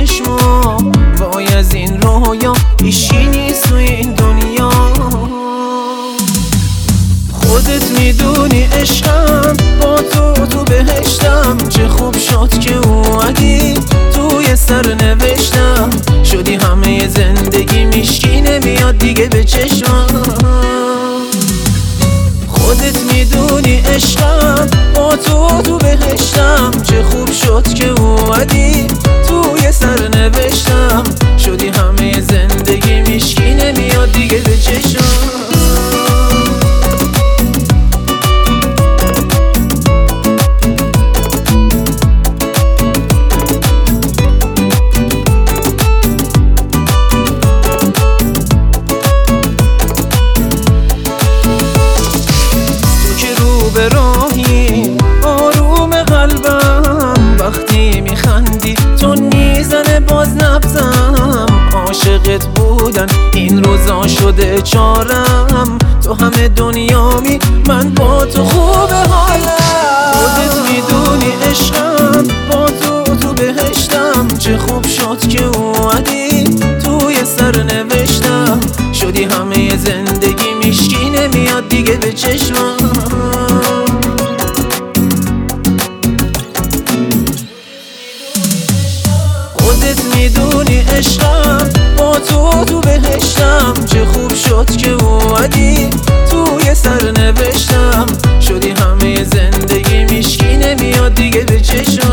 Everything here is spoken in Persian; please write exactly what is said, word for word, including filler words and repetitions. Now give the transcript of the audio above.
چشما وای از این رویا هیچی نیست تو این دنیا. خودت میدونی عشقم با تو تو بهشتم، چه خوب شد که اومدی توی سر نوشتم، شدی همه زندگی میشکی نمیاد دیگه به چشمم. خودت میدونی عشقم با تو تو بهشتم، چه خوب شد که اومدی توی سر نوشتم، شدی همه زندگی میشکی نمیاد دیگه به چشمم. به راهی آروم قلبم، وقتی میخندی تو میزنه باز نبزم. عاشقت بودن این روزا شده چارم، تو همه دنیامی من با تو خوب حالم. خودت میدونی عشقم با تو تو بهشتم، چه خوب شد که اومدی توی سر نوشتم، شدی همه زندگی میشکی نمیاد دیگه به چشمم. خودت میدونی عشقم با تو تو بهشتم، چه خوب شد که اومدی توی سر نوشتم، شدی همه زندگی میشکی نمیاد دیگه به چشم.